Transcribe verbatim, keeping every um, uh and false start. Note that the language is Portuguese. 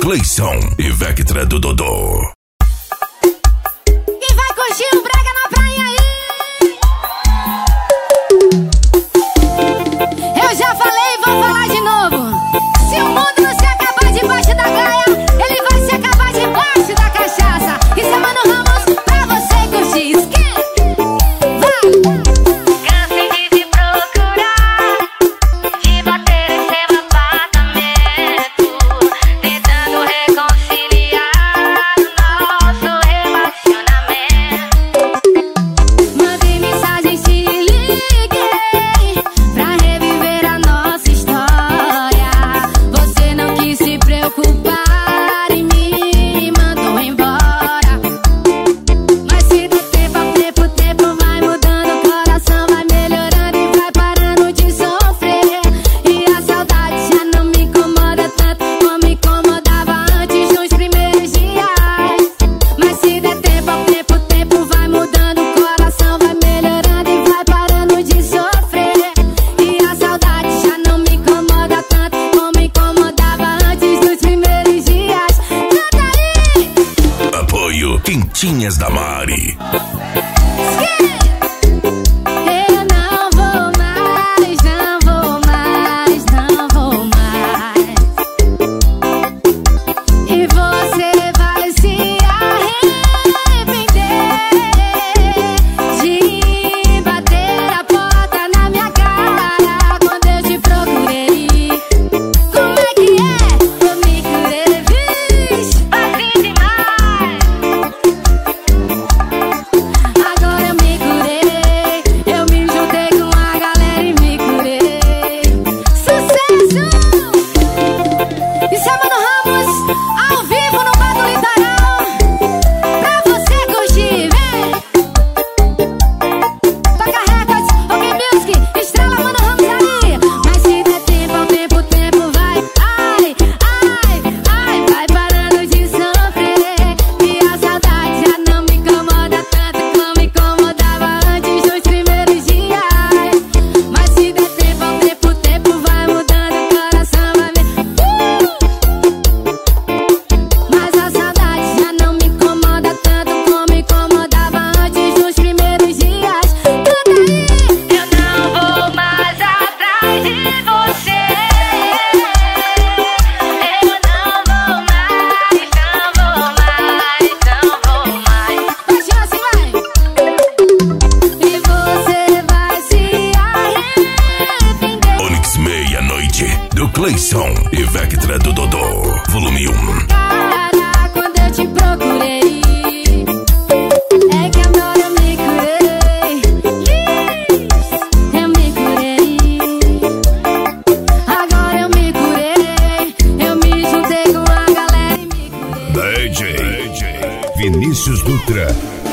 Cleison e Vectra do Dodô. Quem vai curtir o brega na praia aí? Eu já falei e vou falar de novo. Se o mundo não se acabar debaixo da gaia, ele vai se acabar debaixo da cachaça. Isso é Mano Ramos pra você curtir. Esquece. Vai! Cansei de te procurar, de bater em seu apartamento, tentando reconciliar nosso relacionamento. Mandei mensagem, te liguei pra reviver a nossa história. Você não quis se preocupar e me mandou embora. Mas se der tempo ao tempo, o tempo vai mudando, o coração vai melhorando e vai parando de sofrer. E a saudade já não me incomoda tanto como incomodava antes nos primeiros dias. Mas se der tempo ao tempo, o tempo vai mudando, o coração vai melhorando e vai parando de sofrer. E a saudade já não me incomoda tanto como incomodava antes nos primeiros dias. Canta aí! Apoio Quentinhas da Mari. Eu não vou mais, não vou mais, não vou mais. E você vai se arrepender de bater a porta na minha cara quando eu te procurei. Como é que é? Eu me curei, vixe, Assim demais, agora eu me curei. Eu me juntei com a galera e me curei. Sucesso! Isso é Mano Ramos, ao vivo no Bar do Litoral, pra você curtir, vem! Toca Records, OK Music, estrela Mano Ramos ali. Mas se der tempo ao tempo, o tempo vai. Ai, ai, ai, vai parando de sofrer. E a saudade já não me incomoda tanto como incomodava antes nos primeiros dias. Mas se der tempo ao tempo, o tempo vai mudando, o coração vai ver. Mas a saudade já não me incomoda tanto como incomodava antes nos primeiros dias. Canta aí! eu não vou mais atrás de você. Eu não vou mais, não vou mais, não vou mais. Baixinho assim, vai! E você vai se arrepender. Onix Meia-Noite do Cleison e Vectra do Dodô. Volume um. Cara, quando eu te procurei, é que agora eu me curei. Eu me curei. Agora eu me curei. Eu me juntei com a galera e me curei. D J Vinícius Dutra